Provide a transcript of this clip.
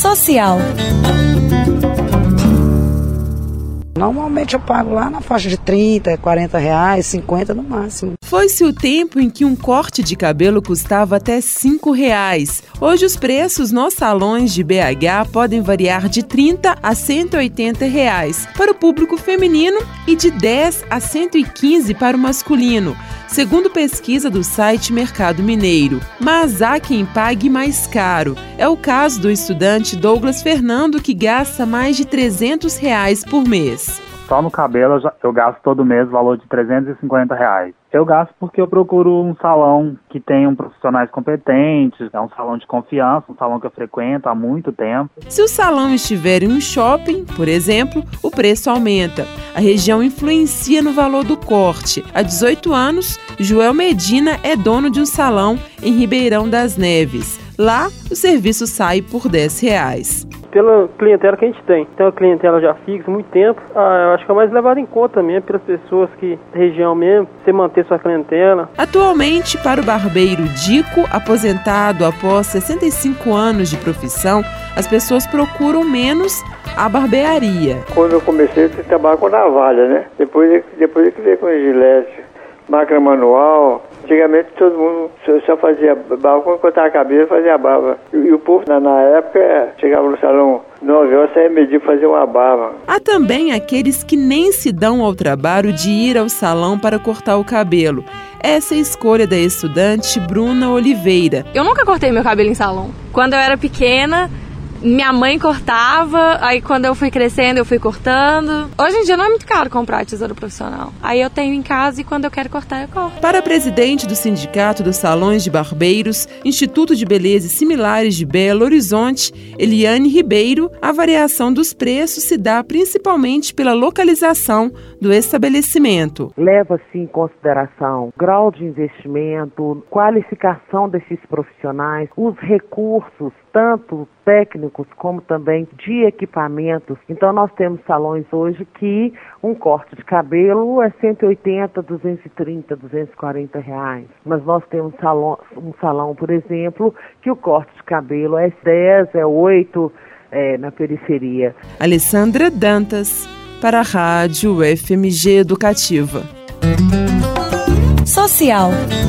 Social. Normalmente eu pago lá na faixa de 30, 40 reais, 50 no máximo. Foi-se o tempo em que um corte de cabelo custava até R$5. Hoje os preços nos salões de BH podem variar de 30 a 180 reais para o público feminino e de 10 a 115 para o masculino, segundo pesquisa do site Mercado Mineiro. Mas há quem pague mais caro. É o caso do estudante Douglas Fernando, que gasta mais de R$300 por mês. Só no cabelo eu gasto todo mês o valor de R$350. Eu gasto porque eu procuro um salão que tenha profissionais competentes, é um salão de confiança, um salão que eu frequento há muito tempo. Se o salão estiver em um shopping, por exemplo, o preço aumenta. A região influencia no valor do corte. Há 18 anos, Joel Medina é dono de um salão em Ribeirão das Neves. Lá, o serviço sai por R$10. Pela clientela que a gente tem. Tem uma clientela já fixa há muito tempo. Eu acho que é mais levado em conta mesmo pelas pessoas que da região mesmo, você manter sua clientela. Atualmente, para o barbeiro Dico, aposentado após 65 anos de profissão, as pessoas procuram menos a barbearia. Quando eu comecei, eu trabalhava com navalha, né? Depois eu que veio com gilete, máquina manual. Antigamente todo mundo só fazia barba, quando cortava a cabeça fazia barba. E o povo na época chegava no salão 9 horas, saía medir fazer uma barba. Há também aqueles que nem se dão ao trabalho de ir ao salão para cortar o cabelo. Essa é a escolha da estudante Bruna Oliveira. Eu nunca cortei meu cabelo em salão. Quando eu era pequena, minha mãe cortava, aí quando eu fui crescendo eu fui cortando. Hoje em dia não é muito caro comprar tesoura profissional. Aí eu tenho em casa e quando eu quero cortar eu corto. Para a presidente do Sindicato dos Salões de Barbeiros, Instituto de Beleza e Similares de Belo Horizonte, Eliane Ribeiro, a variação dos preços se dá principalmente pela localização do estabelecimento. Leva-se em consideração grau de investimento, qualificação desses profissionais, os recursos, tanto técnicos como também de equipamentos. Então nós temos salões hoje que um corte de cabelo é 180, 230, 240 reais. Mas nós temos um salão, por exemplo, que o corte de cabelo é 10, é 8 na periferia. Alessandra Dantas, para a Rádio FMG Educativa. Social.